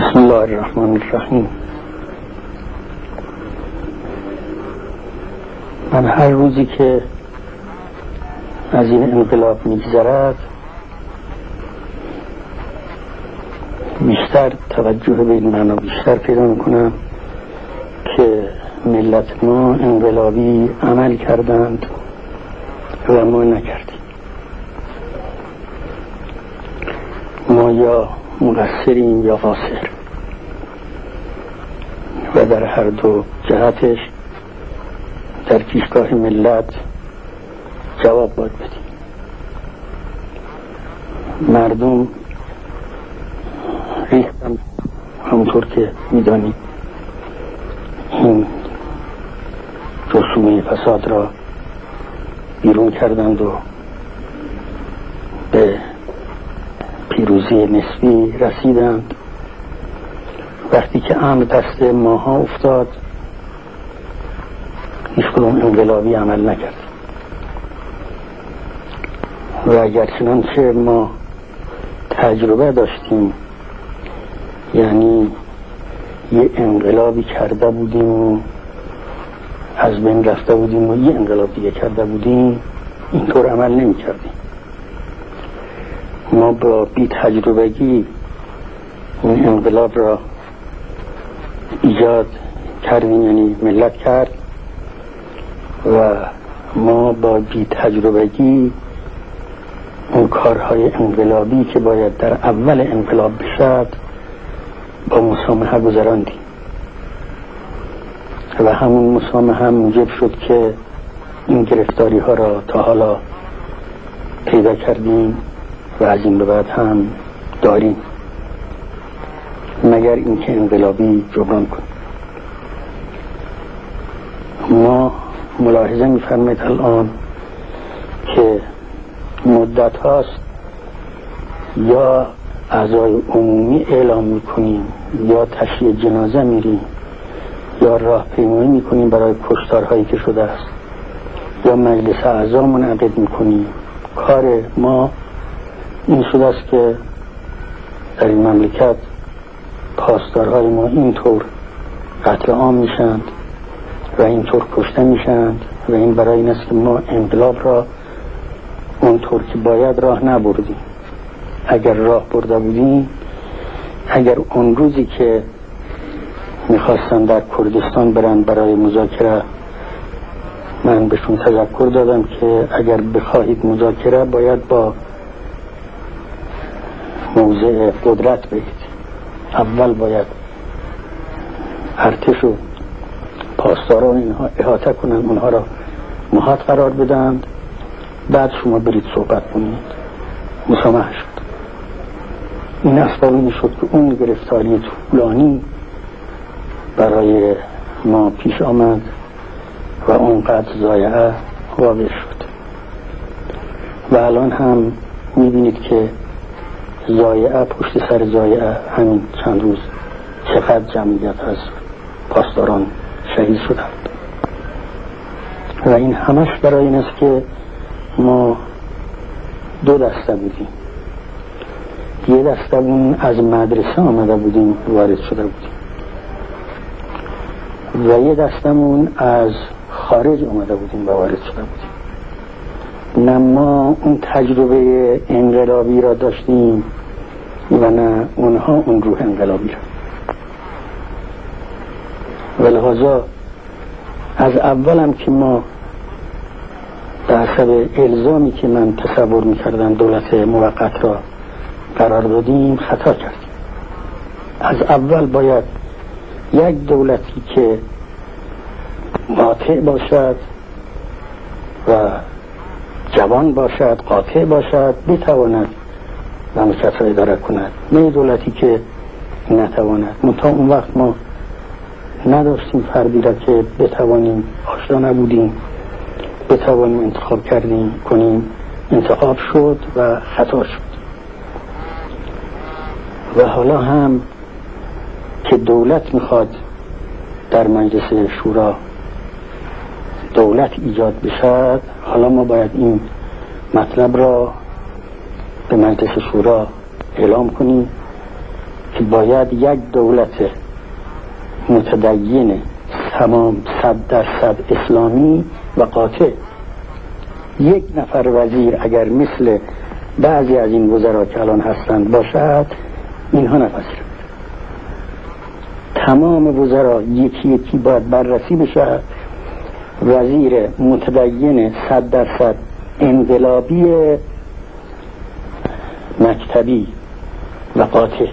بسم الله الرحمن الرحیم. من هر روزی که از این انقلاب میگذرد بیشتر توجه به این معنا بیشتر پیدا میکنم که ملت ما انقلابی عمل کردند و ما نکردیم. ما یا مقصریم یا قاصر و در هر دو جهتش در پیشگاه ملت جواب باید بدیم. مردم ریختن همونطور که میدانید این رسوم فساد را بیرون کردند و به پیروزی نسبی رسیدند. وقتی که امر دست ماها افتاد هیچ کدوم انقلابی عمل نکرد و اگر چنانچه ما تجربه داشتیم، یعنی یه انقلابی کرده بودیم و از بین رفته بودیم و یه انقلاب دیگه کرده بودیم، اینطور عمل نمی کردیم. ما با بی تجربگی این انقلاب را ایجاد کردیم، یعنی ملت کرد و ما با بی تجربگی اون کارهای انقلابی که باید در اول انقلاب بشد با مسامحه گذراندیم و همون مسامحه موجب شد که این گرفتاری ها را تا حالا پیدا کردیم و از این به بعد هم داریم، مگر اینکه انقلابی جبران کنیم. ما ملاحظه می‌فرمایید الان که مدت هاست یا اعضای عمومی اعلام میکنیم یا تشییع جنازه میریم یا راهپیمایی میکنیم برای کشتارهایی که شده است یا مجلس اعضا منعقد میکنیم. کار ما این شده است که در این مملکت پاسدارهای ما اینطور قتل عام میشند و اینطور کشته میشند و این برای این است که ما انقلاب را اونطور که باید راه نبردیم. اگر راه برده بودیم، اگر اون روزی که میخواستن در کردستان برن برای مذاکره، من بهشون تذکر دادم که اگر بخواهید مذاکره باید با موضع قدرت برید. اول باید ارتش و پاسداران اینها احاطه کنن، اونها را محاط قرار بدند، بعد شما برید صحبت کنید. مسامحه شد. این اسبابی میشد که اون گرفتاری طولانی برای ما پیش آمد و اونقدر ضایعه واقع شد و الان هم میبینید که ضایعه پشت سر ضایعه همین چند روز چقدر جمعیت از پاسداران شهید شدند و این همش برای این است که ما دو دسته بودیم. یه دستمون از مدرسه آمده بودیم وارد شده بودیم و یه دستمون از خارج آمده بودیم و وارد شده بودیم. نه ما اون تجربه انقلابی را داشتیم و نه اونها اون روح انقلابی را، و لحاظا از اولم که ما به حسب الزامی که من تصور میکردم دولت موقت را قرار دادیم خطا کردیم. از اول باید یک دولتی که قاطع باشد و جوان باشد، قاطع باشد، بتواند مملکت را اداره کند، نه دولتی که نتواند. منتها اون وقت ما نداشتیم فردی را که بتوانیم، آشنا نبودیم، بتوانیم انتخاب کنیم. انتخاب شد و خطا شد و حالا هم که دولت میخواد در مجلس شورا دولت ایجاد بشد، حالا ما باید این مطلب را به مجلس شورا اعلام کنیم که باید یک دولت متدین تمام 100% اسلامی و قاطع، یک نفر وزیر اگر مثل بعضی از این وزرا که الان هستند باشد اینها نپذیرند. تمام وزرا یکی یکی باید بررسی بشه. وزیر متدین 100% انقلابی مکتبی و قاطع.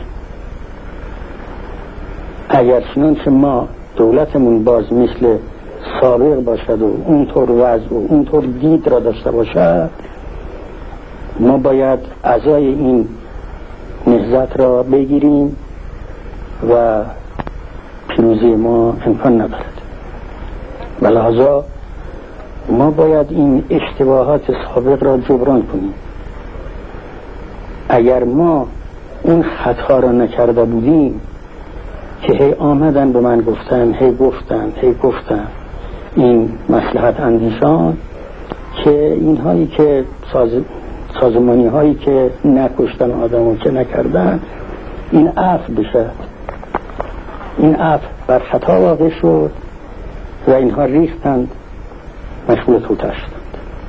اگر چنانچه ما دولتمون باز مثل سابق باشد و اونطور وضع و اونطور دید را داشته باشد، ما باید اعضای این نهضت را بگیریم و پیروزی ما امکان ندارد. ولذا ما باید این اشتباهات سابق را جبران کنیم. اگر ما اون خطا را نکرده بودیم که هی آمدن به من گفتن هی گفتن این مصلحت اندیشان که اینهایی که سازمانی هایی که نکشتن آدمو که نکردن این عفو بشه، این عفو بر خطا واقع شد و اینها ریختند مشغول توتر شدند.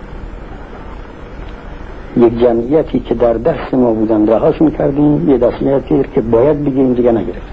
یک جمعیتی که در دست ما بودن رهاش میکردیم، یه دستیتی که باید بگیریم دیگه نگرفتیم.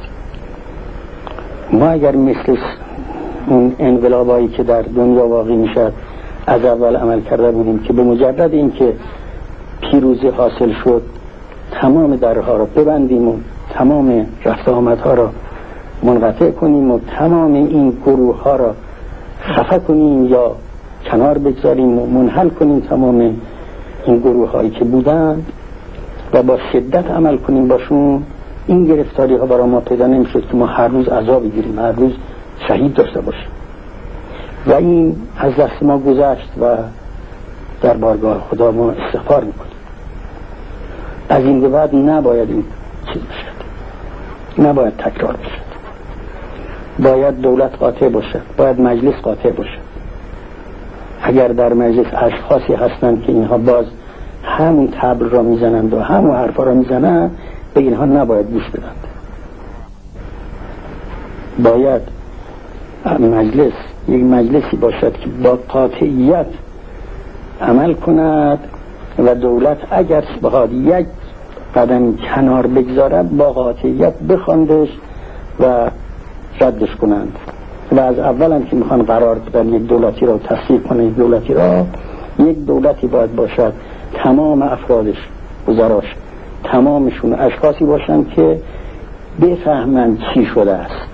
ما اگر مثل اون انقلابایی که در دنیا واقع میشد از اول عمل کرده بودیم که به مجرد اینکه پیروزی حاصل شد تمام درها را ببندیم و تمام رفت آمدها را منقطع کنیم و تمام این گروه ها را خفه کنیم یا کنار بگذاریم و منحل کنیم تمام این گروه هایی که بودند و با شدت عمل کنیم باشون، این گرفتاری ها برای ما پیدا نمی شد که ما هر روز عذاب بگیریم، هر روز شهید داشته باشیم. و این از دست ما گذشت و در بارگاه خدا ما استغفار میکنیم. از این به بعد نباید این چیز بشد، نباید تکرار بشد. باید دولت قاطع باشد، باید مجلس قاطع باشد. اگر در مجلس اشخاصی هستند که اینها باز همون طبل را میزنند و همون حرفا را میزنند، به اینها نباید گوش بدند. باید مجلس یک مجلسی باشد که با قاطعیت عمل کند و دولت اگر بخواد یک قدم کنار بگذارد با قاطعیت بخواندش و ردش کنند. و از اول هم که میخوان قرار بدن یک دولتی را تصویب کنند، یک دولتی را، یک دولتی باید باشد تمام افرادش، وزراش، تمامشون اشخاصی باشند که بفهمند چی شده است،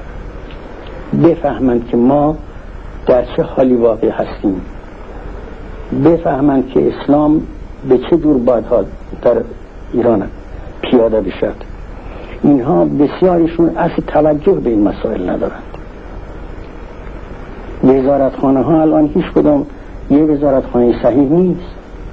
بفهمند که ما در چه حالی واقع هستیم، بفهمند که اسلام به چه جور باید در ایران پیاده بشد. اینها بسیاریشون اصلا توجه به این مسائل ندارند. وزارتخانه ها الان هیچ کدام یه وزارتخانه صحیح نیست.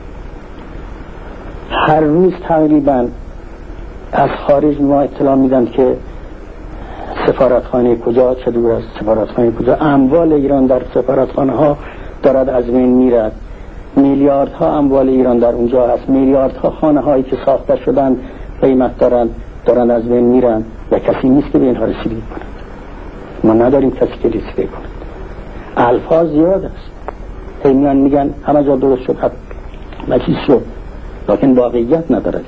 هر روز تقریبا از خارج ما اطلاع میدن که سفارتخانه کجا چه دور است، سفارتخانه کجا، اموال ایران در سفارتخانه ها دارد از بین میرد، میلیاردها اموال ایران در اونجا هست، میلیاردها خانه هایی که ساخته شدن قیمت دارن از بین میرن و کسی نیست که به اینها رسیدگی کند. ما نداریم کسی که رسیدگی کند. الفاظ زیاد است، میان میگن همه جا درست شد، همه چیز شد، لیکن واقعیت ندارد.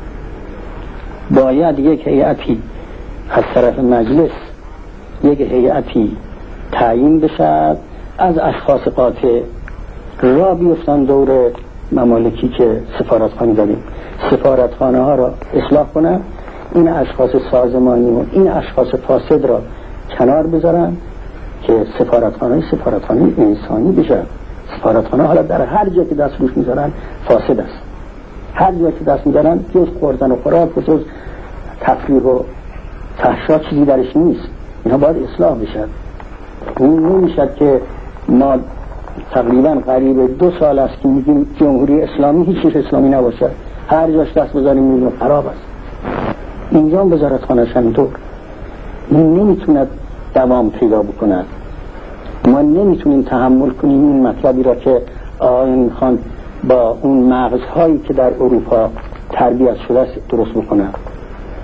باید یک هیئتی از طرف مجلس، یک هیئتی تعیین بشد از اشخاص قاطع را بیفتن دور ممالکی که سفارتخانه داریم، سفارتخانه ها را اصلاح کنن، این اشخاص سازمانی و این اشخاص فاسد را کنار بذارن که سفارتخانه انسانی بشه. سفارتخانه حالا در هر جا که دست روش میذارن فاسد است، هر جا که دست میذارن جز خوردن و خوراک و جز تفریح و تحشا چیزی درش نیست. اینها باید اصلاح بشد. این نمیشد که ما تقریبا قریب 2 سال است که میگیم جمهوری اسلامی هیچ چیز اسلامی نباشد، هر جاش دست بذاریم میبینیم خراب است. اینجا هم وزارتخانه همینطور، این نمیتوند دوام پیدا بکند. ما نمیتونیم تحمل کنیم این مطلبی را که آقایان خان با اون مغزهایی که در اروپا تربیت شده است درست بکنند.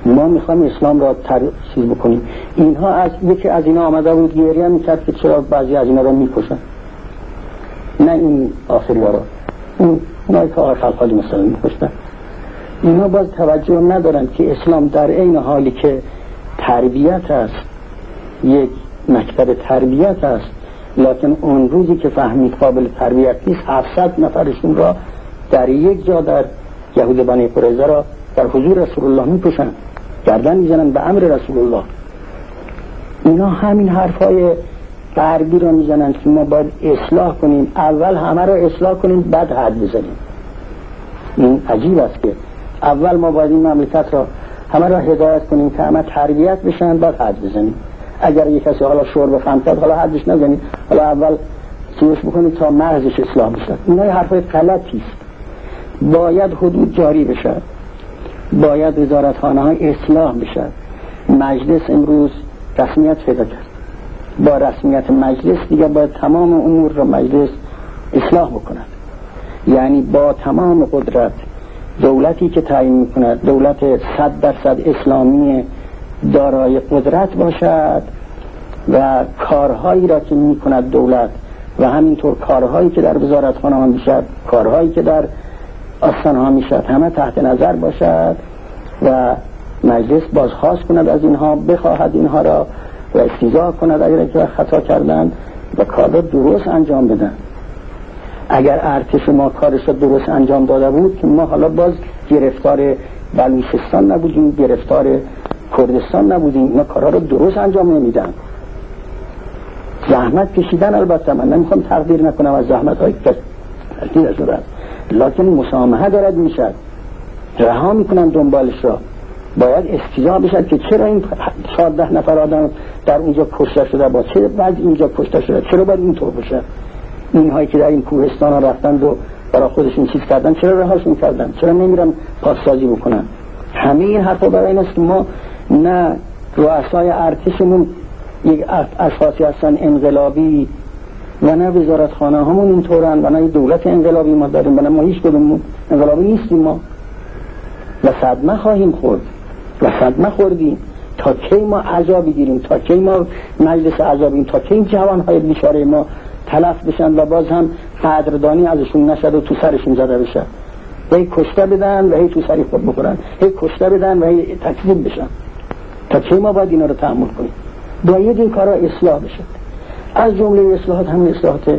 ما میخوایم اسلام را چیز بکنیم. اینها از یکی از اینا آمده بود گریه میکرد که چرا بعضی از اینا را میکشن، نه این آخری ها را، اونایی که آقای خلخالی مثلا میکشتن. اینا باز توجه ندارن که اسلام در این حالی که تربیت است، یک مکتب تربیت است، لکن اون روزی که فهمید قابل تربیت نیست 700 نفرشون را در یک جا در یهود بنی قریظه را در حضور رسول الله میکشن، گردن میزنن به امر رسول الله. اینا همین حرفای غربی را میزنن که ما باید اصلاح کنیم، اول همه را اصلاح کنیم بعد حد بزنیم. این عجیب است که اول ما باید این مملکت را همه را هدایت کنیم که همه تربیت بشن بعد حد بزنیم. اگر یک کسی حالا شور بفهم کرد حالا حدش نزنید، حالا اول چیزش بکنید تا مرزش اصلاح بشه. اینا حرفای غلطی است. باید حدود جاری بشه، باید وزارتخانه ها اصلاح بشه. مجلس امروز رسمیت پیدا کرد، با رسمیت مجلس دیگه باید تمام امور را مجلس اصلاح بکند. یعنی با تمام قدرت دولتی که تعیین میکند دولت 100% اسلامی دارای قدرت باشد و کارهایی را که میکند دولت و همینطور کارهایی که در وزارتخانه ها میشد، کارهایی که در آستان ها میشد، همه تحت نظر باشد و مجلس بازخواست کند از اینها، بخواهد اینها را و استیضاح کند اگر که خطا کردند و کار را درست انجام بدن. اگر ارتش ما کارش را درست انجام داده بود که ما حالا باز گرفتار بلوچستان نبودیم، گرفتار کردستان نبودیم. اینا کارها را درست انجام نمیدن، زحمت کشیدن. البته من نمیخوام تقدیر نکنم از زحمت های کسی شده، لکن مسامحه دارد میشد، رها میکنن دنبالش را. باید استیضاح بشد که چرا این 14 نفر آدم در اونجا کشته شده، با چه بعد اینجا کشته شده، چرا باید اینطور بشه؟ اینهایی که در این کوهستان ها رفتند و برای خودشون چیز کردن چرا رهاشون کردن؟ چرا نمیرن پاسسازی بکنن؟ همه این حرفا برای این است که ما نه رؤسای ارتشمون یک اشخاصی هستن انقلابی و نه وزارتخانه همون اینطورن و نه دولت انقلابی ما داریم و نه ما هیچ کدومون انقلابی نیستیم. ما و صدمه خواهیم خورد و صدمه خوردیم. تا کی ما عذاب بگیریم؟ تا کی ما مجلس عذابیم؟ تا کی جوانهای بیچاره ما تلف بشن و باز هم قدردانی ازشون نشد و تو سرشون زده بشه؟ هی کشته بدن و هی تو سری خود بخورن، هی کشته بدن و هی تکذیب بشن. تا کی ما باید اینا رو تحمل کنیم؟ باید این کارا اصلاح بشه. از جمله اصلاحات همین اصلاحات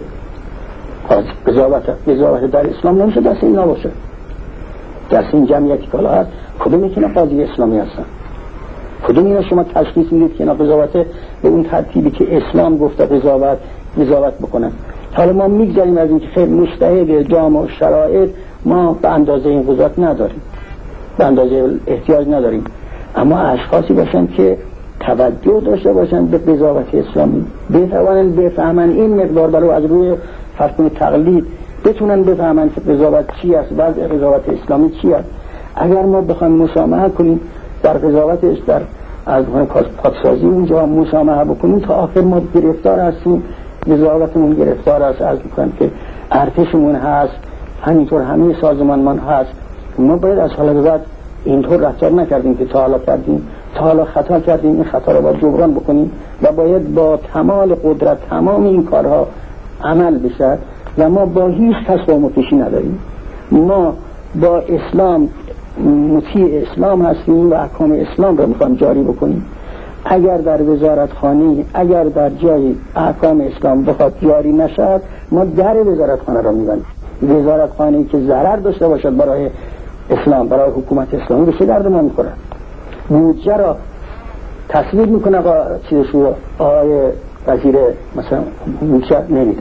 قضاوت در اسلام نمیشه دست اینا باشه. دست این جمعیتی که هست کدوم اینا قاضی اسلامی هستن؟ کدوم اینا شما تشخیص میدید که اینا قضاوت به اون ترتیبی که اسلام گفته قضاوت بکنن؟ حالا ما میگذاریم از اینکه خیلی مجتهد جامع و شرایط ما به اندازه این قضاوت نداریم، به اندازه احتیاج نداریم، اما اشخاصی باشن که توجه داشته باشن به قضاوت اسلامی، بتوانن بفهمن این مقدار برای از روی فرق تقلید بتونن بفهمن که قضاوت چی است، وضع قضاوت اسلامی چی است. اگر ما بخوایم مسامحه کنیم در قضاوتش، در از پادسازی اونجا مسامحه بکنیم، تا آخر ما گرفتار هستیم، قضاوتمون گرفتار است. از میکنم که ارتشمون هست، همینطور همه سازمانمان هست. ما باید از حالا بعد اینطور رفتار نکردیم که تا حالا کردیم، تا حالا خطا کردیم، این خطا رو باید جبران بکنیم و باید با تمام قدرت تمام این کارها عمل بشه و ما با هیچ تصمیم پیشی نداریم. ما با اسلام مطیع اسلام هستیم و احکام اسلام رو میخوایم جاری بکنیم. اگر در وزارتخانه، اگر در جای احکام اسلام بخواد جاری نشد، ما در وزارتخانه را میبندیم. وزارتخانه‌ای که ضرر داشته باشد برای اسلام، برای حکومت اسلامی، به چه درد ما میخوره؟ بودجه را تصویب میکنه با چیزشو آقای وزیر مثلا بودجه نمیده،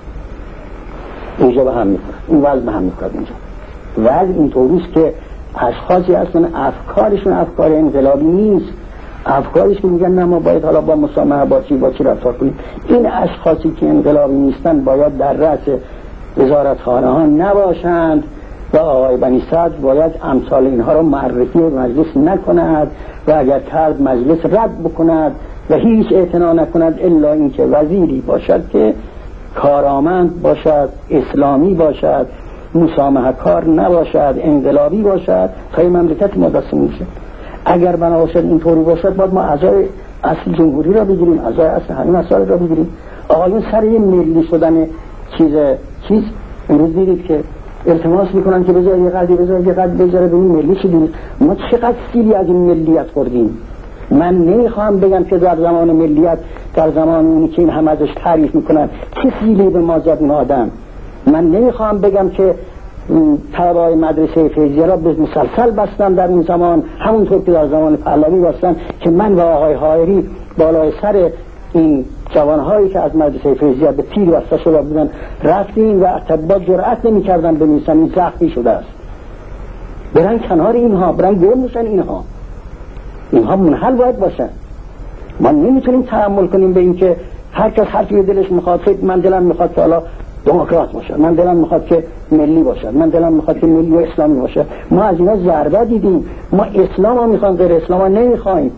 اینجا به هم میخوره، این وضع به هم میخوره. اینجا وضع اینطوریست که اشخاصی هستن افکارشون افکار انقلابی نیست، افکارش که میگن نه ما باید حالا با مسامحه با چی رفتار کنیم. این اشخاصی که انقلابی نیستن باید در رأس وزارتخانه ها نباشند و آقای بنی صدر باید امثال اینها رو معرفی مجلس نکند و اگر کرد مجلس رد بکند و هیچ اعتنا نکند الا اینکه وزیری باشد که کارآمند باشد، اسلامی باشد، مسامحه کار نباشد، انقلابی باشد، تا این مملکت ما دستمون شد. اگر بنا باشد اینطوری باشد باید ما اعضای اصل جمهوری را بگیریم، اعضای اصل همین مسائل را بگیریم. آقایون سر یه ملی شدن چیز امروز دیدید که التماس میکنن که بذار یه قدری بذاره به این ملی شدیم. ما چقدر سیلی از این ملیت خوردیم. من نمیخوام بگم که در زمان ملیت، در زمان اونی که این همه ازش تعریف میکنن چه سیلی به ما زد این آدم. من نمیخوام بگم که طلبه‌های مدرسه فیضیه را به مسلسل بستن در این زمان، همونطور که در زمان پهلوی بستن که من و آقای حائری بالای سر این جوانهایی که از مدرسه فیضیه به تیر بسته شده بودن رفتیم و اطباء جرأت نمی‌کردن بنویسن این زخمی شده است. برن کنار اینها، برن گم بشن اینها منحل باید باشن. ما نمیتونیم تحمل کنیم به این که هر کس هر چیزی دلش میخواد، من دلم میخواد که حالا دموکرات باشد، من دلم میخواد که ملی باشد، من دلم میخواد که ملی و اسلامی باشد. ما از اینا ضربه دیدیم. ما اسلام ها میخوایم، غیر اسلام ها نمیخوایم.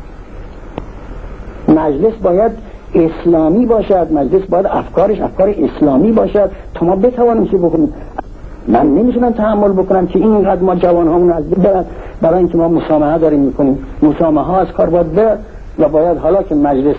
مجلس باید اسلامی باشد، مجلس باید افکارش افکار اسلامی باشد تا ما بتوانیم چی بکنیم. من نمیتونم تحمل بکنم که اینقدر ما جوان هامون از بین برن برای اینکه ما مسامحه داریم میکنیم. مسامحه ها از کار باید بر و باید حالا که مجلس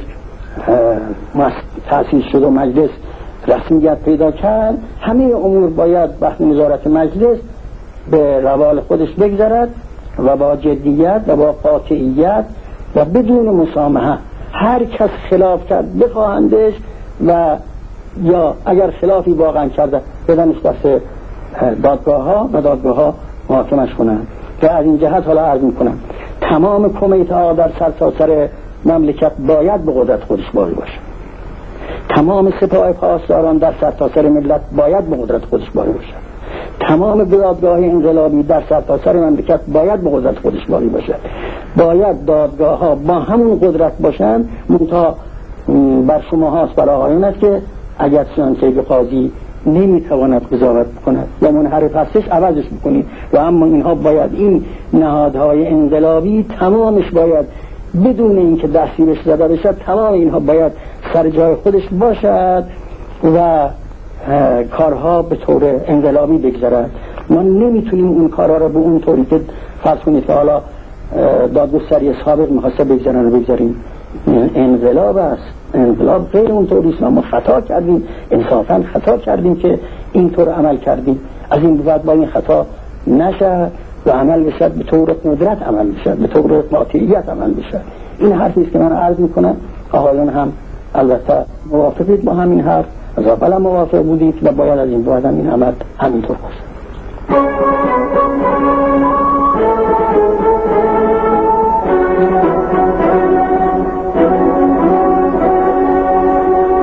تأسیس شد و مجلس رسمیت پیدا کرد، همه امور باید وقت نظارت مجلس به روال خودش بگذرد و با جدیت و با قاطعیت و بدون مسامحه. هر کس خلاف کرد بخواهندش و یا اگر خلافی واقعا کرده بدنش دست دادگاه ها و دادگاه ها محاکمش کنند. که از این جهت حالا عرض میکنم تمام کمیته ها در سرتاسر مملکت باید به قدرت خودش باقی باشه. تمام سپاه پاسداران در سرتاسر ملت باید به قدرت خودش باقی باشه. تمام دادگاه انقلابی در سرتاسر مملکت باید به قدرت خودش باقی باشه. باید دادگاه ها با همون قدرت باشن. منتها بر شما هاست، بر آقایون است که اگر سیانسه قاضی نمیتواند قضاوت بکند یا منحرف هستش عوضش بکنید. و اما اینها باید، این نهادهای انقلابی تمامش باید بدون اینکه دستی بهش زده بشد، تمام اینها باید سر جای خودش باشد و کارها به طور انقلابی بگذرد. ما نمیتونیم اون کارها را به اون طوری که فرض کنید که حالا دادگستری سابق میخواسته بگذارن و بگذاریم. انقلاب است، انقلاب غیر اون طوری است. ما خطا کردیم، انصافا خطا کردیم که اینطور عمل کردیم. از این بعد با این خطا نشه و عمل بشد به طور قدرت عمل بشد، به طور قاطعیت عمل بشد. این حرفی است که من عرض میکنم. آقایان هم البته موافقید با همین حرف، از اول موافق بودید و باید از این بعد این عمل همینطور باشه.